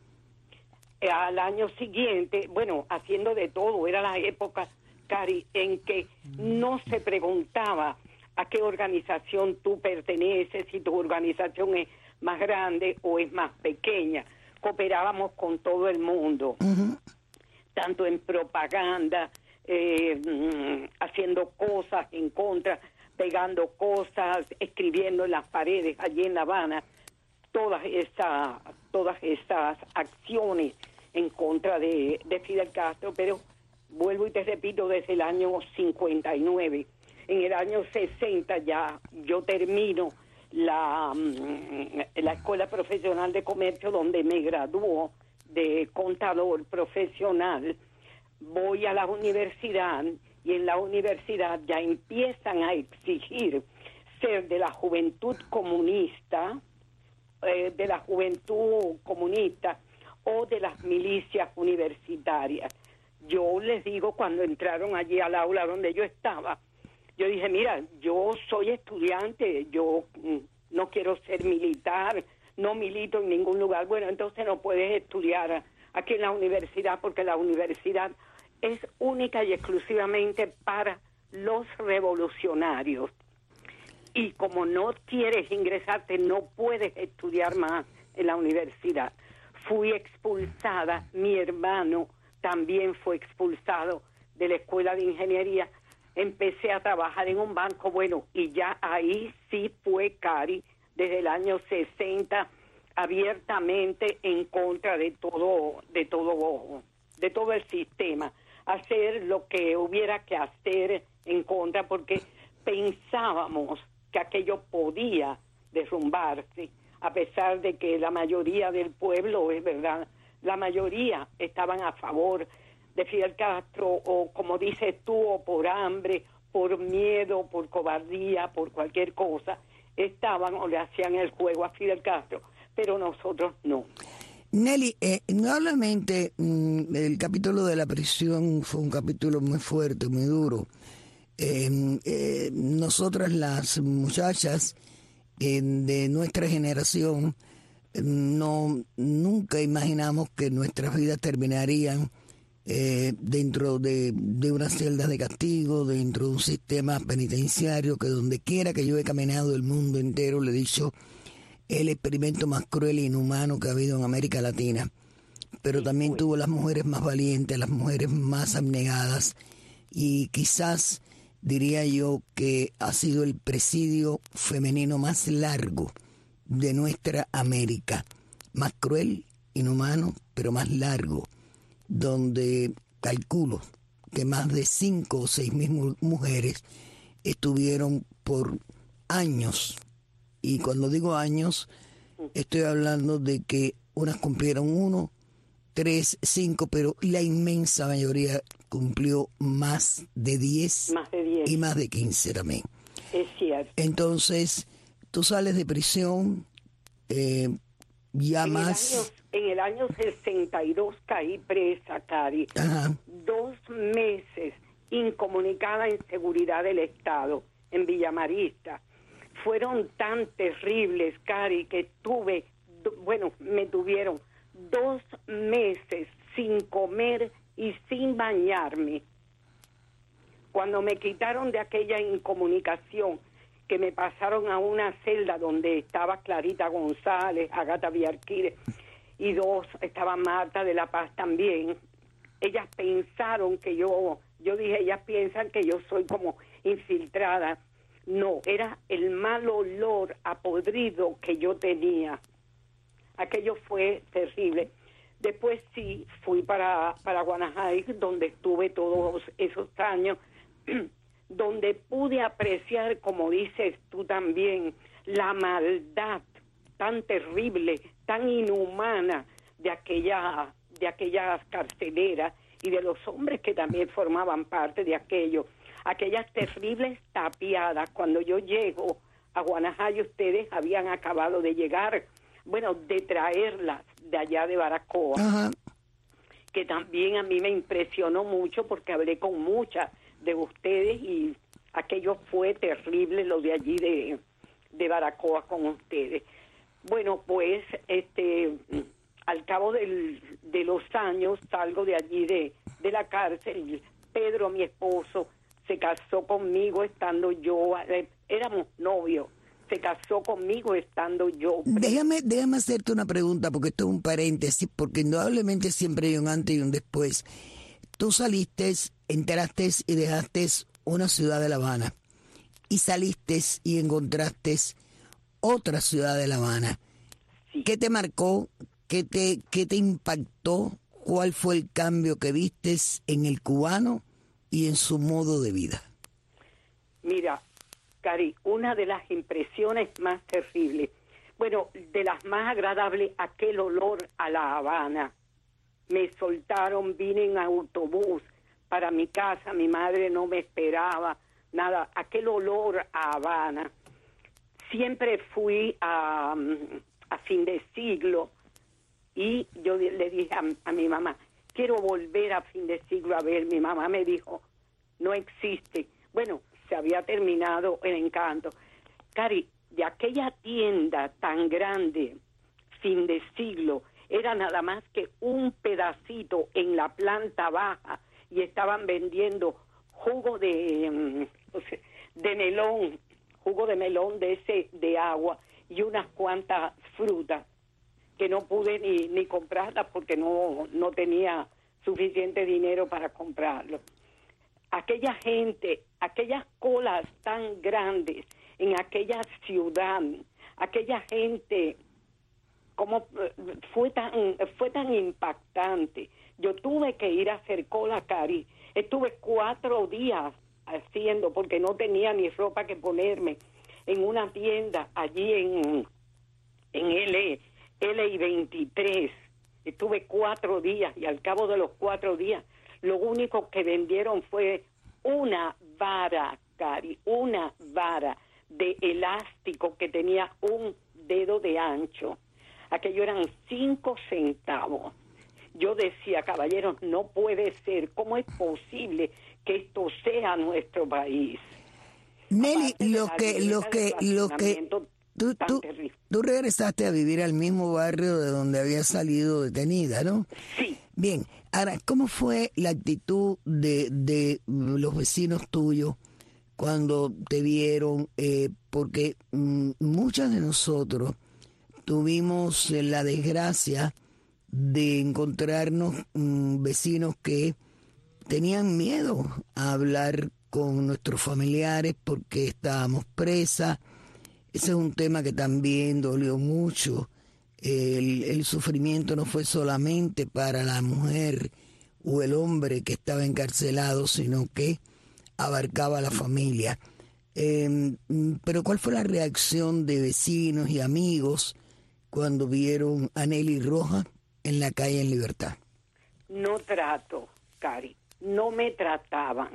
Al año siguiente, bueno, haciendo de todo, era la época, Cari, en que no se preguntaba a qué organización tú perteneces, si tu organización es más grande o es más pequeña. Cooperábamos con todo el mundo, uh-huh. tanto en propaganda, eh, haciendo cosas en contra, pegando cosas, escribiendo en las paredes allí en La Habana, todas esas, todas esas acciones en contra de, de Fidel Castro, pero vuelvo y te repito, desde el año cincuenta y nueve. En el año sesenta ya yo termino la, la Escuela Profesional de Comercio, donde me graduó de contador profesional. Voy a la universidad y en la universidad ya empiezan a exigir ser de la juventud comunista, eh, de la juventud comunista o de las milicias universitarias. Yo les digo, cuando entraron allí al aula donde yo estaba, yo dije, mira, yo soy estudiante, yo mm, no quiero ser militar, no milito en ningún lugar. Bueno, entonces no puedes estudiar aquí en la universidad, porque la universidad es única y exclusivamente para los revolucionarios. Y como no quieres ingresarte, no puedes estudiar más en la universidad. Fui expulsada, mi hermano también fue expulsado de la Escuela de Ingeniería. Empecé a trabajar en un banco, bueno, y ya ahí sí fue, Cari, desde el año sesenta, abiertamente en contra de todo, de todo, de todo el sistema, hacer lo que hubiera que hacer en contra, porque pensábamos que aquello podía derrumbarse, a pesar de que la mayoría del pueblo, es verdad, la mayoría estaban a favor de Fidel Castro, o como dices tú, o por hambre, por miedo, por cobardía, por cualquier cosa, estaban o le hacían el juego a Fidel Castro, pero nosotros no. Nelly, eh, nuevamente mmm, el capítulo de la prisión fue un capítulo muy fuerte, muy duro. Eh, eh, nosotras las muchachas eh, de nuestra generación eh, no nunca imaginamos que nuestras vidas terminarían eh, dentro de, de una celda de castigo, dentro de un sistema penitenciario, que donde quiera que yo he caminado el mundo entero le he dicho el experimento más cruel e inhumano que ha habido en América Latina, pero también tuvo las mujeres más valientes, las mujeres más abnegadas, y quizás diría yo que ha sido el presidio femenino más largo de nuestra América, más cruel, inhumano, pero más largo, donde calculo que más de cinco o seis mil mujeres estuvieron por años. Y cuando digo años, estoy hablando de que unas cumplieron uno, tres, cinco, pero la inmensa mayoría cumplió más de diez, más de diez. Y más de quince también. Es cierto. Entonces, tú sales de prisión, eh, ya en más... El año, en el año sesenta y dos caí presa, Cari. Ajá. Dos meses incomunicada en seguridad del Estado, en Villamarista. Fueron tan terribles, Cari, que tuve, bueno, me tuvieron dos meses sin comer y sin bañarme. Cuando me quitaron de aquella incomunicación, que me pasaron a una celda donde estaba Clarita González, Agata Villarquire, y dos, estaba Marta de la Paz también. Ellas pensaron que yo, yo dije, ellas piensan que yo soy como infiltrada. No, era el mal olor a podrido que yo tenía. Aquello fue terrible. Después sí, fui para, para Guanajay, donde estuve todos esos años, donde pude apreciar, como dices tú también, la maldad tan terrible tan inhumana de aquella, de aquellas carceleras y de los hombres que también formaban parte de aquello. Aquellas terribles tapiadas. Cuando yo llego a Guanajuato, ustedes habían acabado de llegar, bueno, de traerlas de allá de Baracoa. Ajá. Que también a mí me impresionó mucho porque hablé con muchas de ustedes y aquello fue terrible, lo de allí de, de Baracoa con ustedes. Bueno, pues este al cabo del, de los años salgo de allí de, de la cárcel. Pedro, mi esposo, se casó conmigo estando yo, eh, éramos novios, se casó conmigo estando yo. Déjame, déjame hacerte una pregunta, porque esto es un paréntesis, porque indudablemente siempre hay un antes y un después. Tú saliste, entraste y dejaste una ciudad de La Habana, y saliste y encontraste otra ciudad de La Habana. Sí. ¿Qué te marcó? ¿Qué te, qué te impactó? ¿Cuál fue el cambio que vistes en el cubano y en su modo de vida? Mira, Cari, una de las impresiones más terribles, bueno, de las más agradables, aquel olor a La Habana. Me soltaron, vine en autobús para mi casa, mi madre no me esperaba, nada, aquel olor a Habana. Siempre fui a, a fin de siglo y yo le dije a, a mi mamá, quiero volver a fin de siglo a ver. Mi mamá me dijo, no existe. Bueno, se había terminado el encanto. Cari, de aquella tienda tan grande, fin de siglo, era nada más que un pedacito en la planta baja y estaban vendiendo jugo de, de melón, jugo de melón de ese de agua y unas cuantas frutas que no pude ni, ni comprarlas porque no, no tenía suficiente dinero para comprarlo. Aquella gente, aquellas colas tan grandes en aquella ciudad, aquella gente, como fue tan, fue tan impactante. Yo tuve que ir a hacer cola, Cari. Estuve cuatro días haciendo, porque no tenía ni ropa que ponerme, en una tienda allí en, en L, L I veintitrés. Estuve cuatro días y al cabo de los cuatro días lo único que vendieron fue una vara, Cari, una vara de elástico que tenía un dedo de ancho. Aquello eran cinco centavos. Yo decía, caballeros, no puede ser. ¿Cómo es posible que esto sea nuestro país? Nelly, lo que, lo que, lo que, tú, tú, tú regresaste a vivir al mismo barrio de donde había salido detenida, ¿no? Sí. Bien, ahora, ¿cómo fue la actitud de, de los vecinos tuyos cuando te vieron? Eh, porque mm, muchas de nosotros tuvimos la desgracia de encontrarnos mmm, vecinos que tenían miedo a hablar con nuestros familiares porque estábamos presas. Ese es un tema que también dolió mucho. El, el sufrimiento no fue solamente para la mujer o el hombre que estaba encarcelado, sino que abarcaba a la familia. Eh, pero ¿cuál fue la reacción de vecinos y amigos cuando vieron a Nelly Rojas en la calle en libertad? No trato, Cari, no me trataban.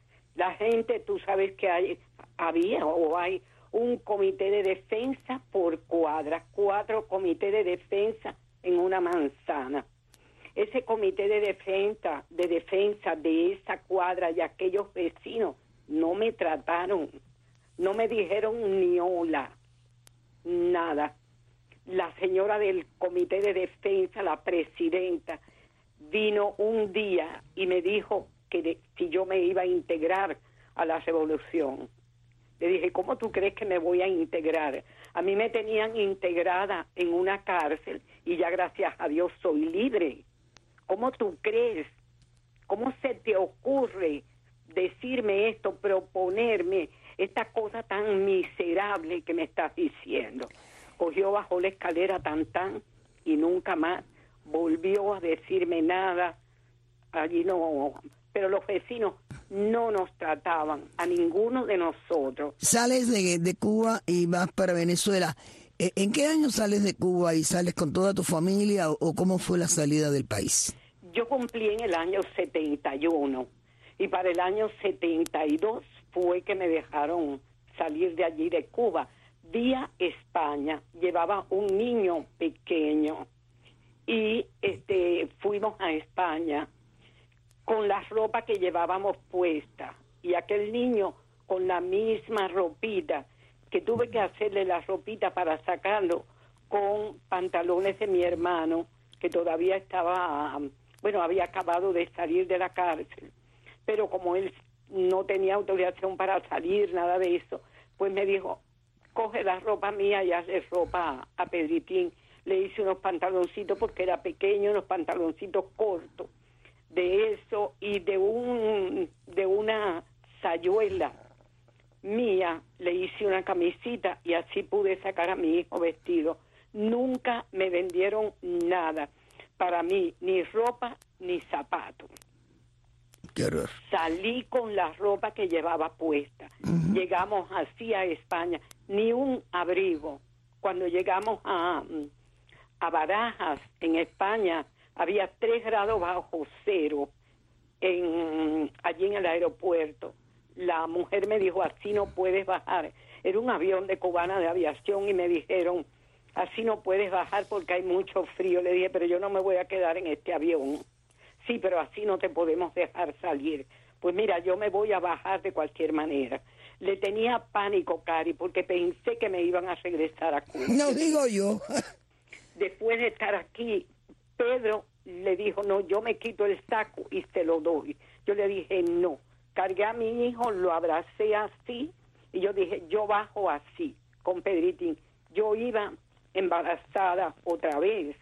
La gente, tú sabes que hay, había o hay un comité de defensa por cuadra, cuatro comités de defensa en una manzana. Ese comité de defensa, de defensa de esa cuadra y aquellos vecinos no me trataron, no me dijeron ni hola, nada. La señora del comité de defensa, la presidenta, vino un día y me dijo que de, si yo me iba a integrar a la revolución. Le dije, ¿cómo tú crees que me voy a integrar? A mí me tenían integrada en una cárcel y ya gracias a Dios soy libre. ¿Cómo tú crees? ¿Cómo se te ocurre decirme esto, proponerme esta cosa tan miserable que me estás diciendo? Cogió bajo la escalera tan tan y nunca más volvió a decirme nada. Allí no, pero los vecinos no nos trataban a ninguno de nosotros. Sales de, de Cuba y vas para Venezuela. ¿En qué año sales de Cuba y sales con toda tu familia o, o cómo fue la salida del país? Yo cumplí en el año setenta y uno y para el año setenta y dos fue que me dejaron salir de allí de Cuba. Vía España, llevaba un niño pequeño y este fuimos a España con la ropa que llevábamos puesta y aquel niño con la misma ropita, que tuve que hacerle la ropita para sacarlo con pantalones de mi hermano, que todavía estaba, bueno, había acabado de salir de la cárcel, pero como él no tenía autorización para salir, nada de eso, pues me dijo, coge la ropa mía y hazle ropa a Pedritín. Le hice unos pantaloncitos porque era pequeño, unos pantaloncitos cortos, de eso y de un de una sayuela mía le hice una camisita y así pude sacar a mi hijo vestido. Nunca me vendieron nada para mí, ni ropa ni zapatos. Qué horror. Salí con la ropa que llevaba puesta. Uh-huh. Llegamos así a España, ni un abrigo. Cuando llegamos a, a Barajas, en España, había tres grados bajo cero en, allí en el aeropuerto. La mujer me dijo, así no puedes bajar. Era un avión de Cubana de Aviación y me dijeron, así no puedes bajar porque hay mucho frío. Le dije, pero yo no me voy a quedar en este avión. Sí, pero así no te podemos dejar salir. Pues mira, yo me voy a bajar de cualquier manera. Le tenía pánico, Cari, porque pensé que me iban a regresar a Cuba. No digo yo. Después de estar aquí, Pedro le dijo, no, yo me quito el saco y se lo doy. Yo le dije, no. Cargué a mi hijo, lo abracé así, y yo dije, yo bajo así, con Pedritín. Yo iba embarazada otra vez,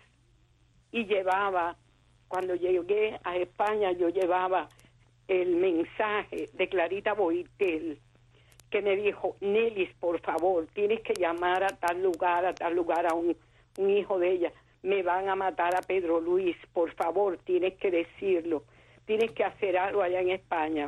y llevaba, cuando llegué a España, yo llevaba el mensaje de Clarita Boitel, que me dijo, Nelis, por favor, tienes que llamar a tal lugar, a tal lugar, a un, un hijo de ella. Me van a matar a Pedro Luis, por favor, tienes que decirlo. Tienes que hacer algo allá en España.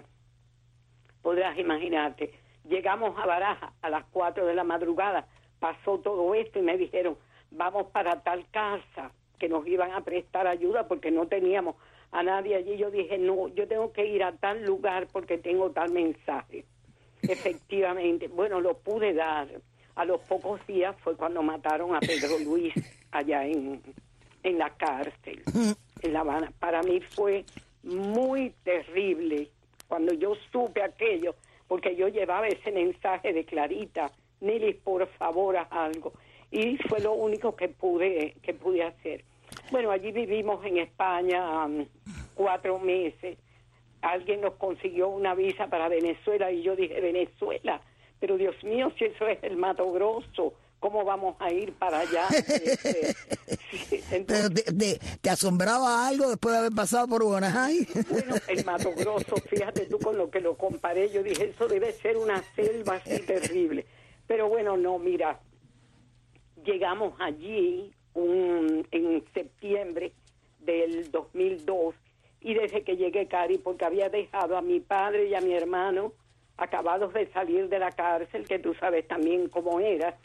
Podrás imaginarte. Llegamos a Barajas a las cuatro de la madrugada, pasó todo esto y me dijeron, vamos para tal casa, que nos iban a prestar ayuda porque no teníamos a nadie allí. Yo dije, no, yo tengo que ir a tal lugar porque tengo tal mensaje. Efectivamente, bueno, lo pude dar. A los pocos días fue cuando mataron a Pedro Luis allá en, en la cárcel, en La Habana. Para mí fue muy terrible cuando yo supe aquello, porque yo llevaba ese mensaje de Clarita, Nelis, por favor, haz algo. Y fue lo único que pude, que pude hacer. Bueno, allí vivimos en España um, cuatro meses. Alguien nos consiguió una visa para Venezuela y yo dije, Venezuela, pero Dios mío, si eso es el Mato Grosso, ¿cómo vamos a ir para allá? Este, sí, entonces, pero te, te, ¿Te asombraba algo después de haber pasado por Guanajay? Bueno, el Mato Grosso, fíjate tú con lo que lo comparé, yo dije, eso debe ser una selva así terrible. Pero bueno, no, mira, llegamos allí un, en septiembre del dos mil dos y desde que llegué, Cari, porque había dejado a mi padre y a mi hermano acabados de salir de la cárcel, que tú sabes también cómo era,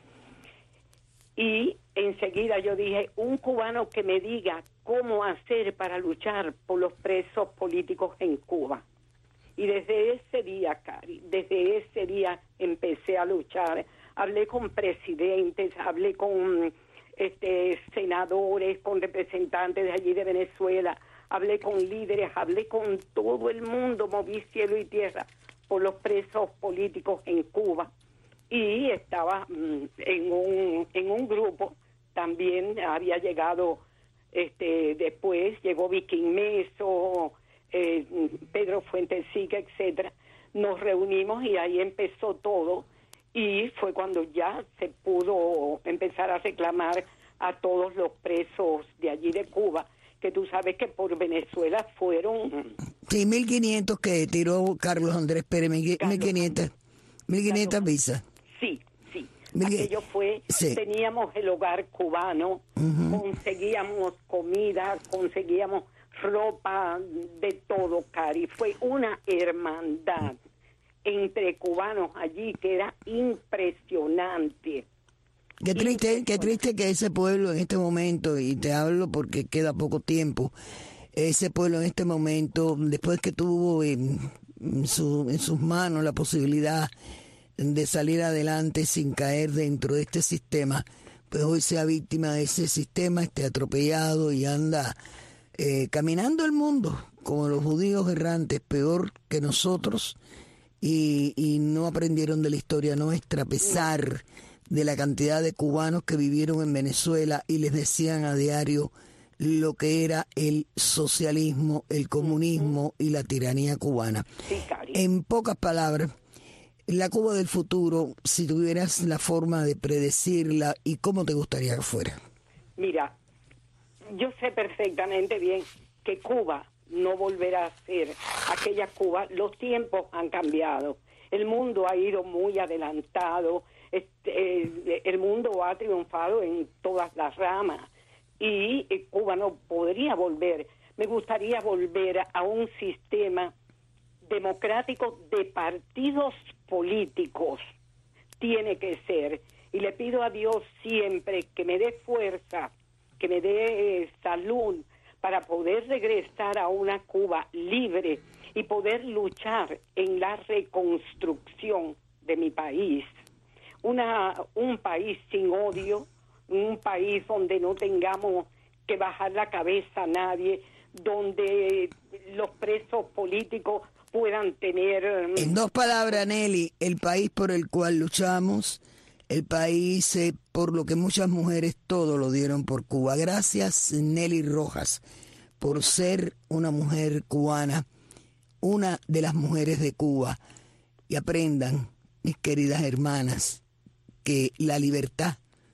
y enseguida yo dije, un cubano que me diga cómo hacer para luchar por los presos políticos en Cuba. Y desde ese día, Cari, desde ese día empecé a luchar. Hablé con presidentes, hablé con este senadores, con representantes de allí de Venezuela, hablé con líderes, hablé con todo el mundo, moví cielo y tierra por los presos políticos en Cuba. Y estaba mm, en un en un grupo, también había llegado, este después llegó Viking Meso, eh, Pedro Fuentesica, etcétera. Nos reunimos y ahí empezó todo, y fue cuando ya se pudo empezar a reclamar a todos los presos de allí de Cuba, que tú sabes que por Venezuela fueron... Sí, mil quinientos que tiró Carlos Andrés Pérez, mil quinientos visas. Sí, sí. Mil... Aquello fue, sí. Teníamos el hogar cubano, uh-huh. Conseguíamos comida, conseguíamos ropa, de todo, Cari. Fue una hermandad entre cubanos allí que era impresionante. Qué triste, qué triste que ese pueblo en este momento, y te hablo porque queda poco tiempo, ese pueblo en este momento, después que tuvo en, en, su, en sus manos la posibilidad de salir adelante sin caer dentro de este sistema, pues hoy sea víctima de ese sistema, esté atropellado y anda eh, caminando el mundo como los judíos errantes, peor que nosotros, y, y no aprendieron de la historia nuestra, a pesar de la cantidad de cubanos que vivieron en Venezuela y les decían a diario lo que era el socialismo, el comunismo y la tiranía cubana. En pocas palabras, la Cuba del futuro, si tuvieras la forma de predecirla, ¿y cómo te gustaría que fuera? Mira, yo sé perfectamente bien que Cuba no volverá a ser aquella Cuba. Los tiempos han cambiado, el mundo ha ido muy adelantado, este, el mundo ha triunfado en todas las ramas y Cuba no podría volver. Me gustaría volver a un sistema democrático de partidos políticos. Tiene que ser. Y le pido a Dios siempre que me dé fuerza, que me dé eh, salud para poder regresar a una Cuba libre y poder luchar en la reconstrucción de mi país. Una, un país sin odio, un país donde no tengamos que bajar la cabeza a nadie, donde los presos políticos puedan tener... En dos palabras, Nelly, el país por el cual luchamos, el país eh, por lo que muchas mujeres todo lo dieron por Cuba. Gracias, Nelly Rojas, por ser una mujer cubana, una de las mujeres de Cuba. Y aprendan, mis queridas hermanas, que la libertad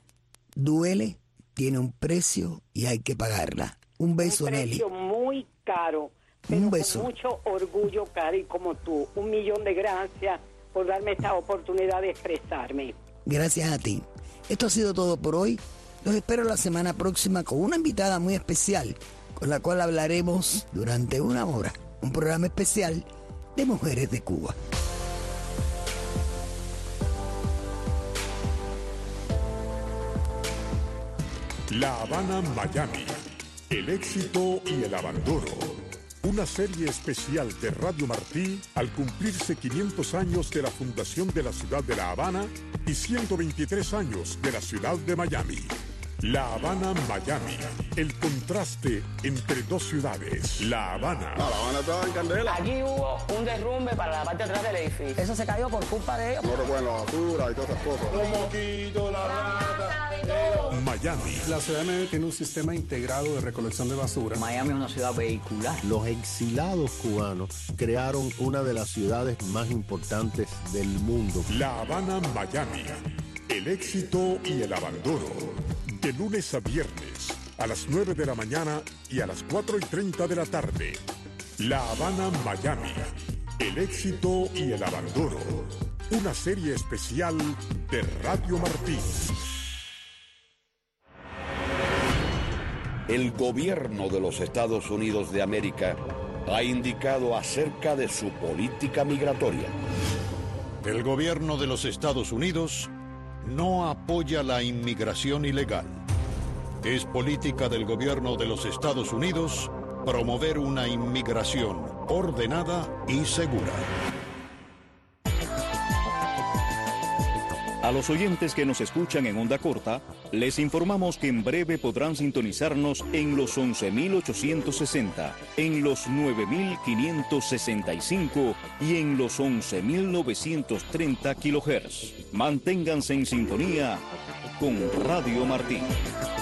duele, tiene un precio y hay que pagarla. Un beso, Nelly. Un precio muy caro, pero un beso. Con mucho orgullo, Cari, como tú. Un millón de gracias por darme esta oportunidad de expresarme. Gracias a ti. Esto ha sido todo por hoy. Los espero la semana próxima con una invitada muy especial, con la cual hablaremos durante una hora. Un programa especial de Mujeres de Cuba. La Habana, Miami. El éxito y el abandono. Una serie especial de Radio Martí al cumplirse quinientos años de la fundación de la ciudad de La Habana y ciento veintitrés años de la ciudad de Miami. La Habana, Miami. El contraste entre dos ciudades. La Habana. No, La Habana estaba en candela. Aquí hubo un derrumbe para la parte de atrás del edificio. Eso se cayó por culpa de ellos. No recuerdan la basura y todas esas cosas. Los mosquitos, la rata. Miami. La ciudad de Miami tiene un sistema integrado de recolección de basura. Miami es una ciudad vehicular. Los exilados cubanos crearon una de las ciudades más importantes del mundo. La Habana, Miami. El éxito y el abandono. De lunes a viernes, a las nueve de la mañana y a las cuatro y treinta de la tarde. La Habana, Miami. El éxito y el abandono. Una serie especial de Radio Martí. El gobierno de los Estados Unidos de América ha indicado acerca de su política migratoria. El gobierno de los Estados Unidos no apoya la inmigración ilegal. Es política del gobierno de los Estados Unidos promover una inmigración ordenada y segura. A los oyentes que nos escuchan en onda corta, les informamos que en breve podrán sintonizarnos en los once mil ochocientos sesenta, en los nueve mil quinientos sesenta y cinco y en los once mil novecientos treinta kilohertz. Manténganse en sintonía con Radio Martí.